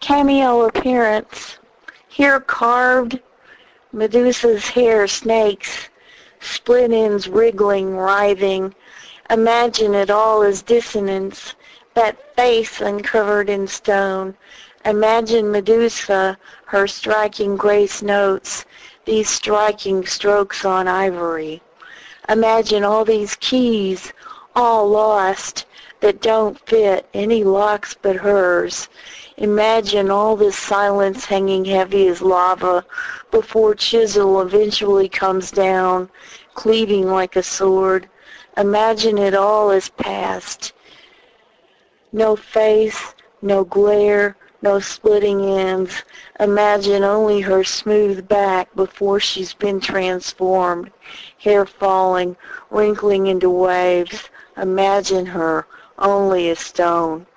Cameo appearance. Here carved, Medusa's hair snakes, split ends wriggling, writhing. Imagine it all as dissonance, that face uncovered in stone. Imagine Medusa, her striking grace notes, these striking strokes on ivory. Imagine all these keys, all lost, that don't fit any locks but hers. Imagine all this silence hanging heavy as lava before chisel eventually comes down, cleaving like a sword. Imagine it all as past. No face, no glare, no splitting ends. Imagine only her smooth back before she's been transformed, hair falling, wrinkling into waves. Imagine her only a stone.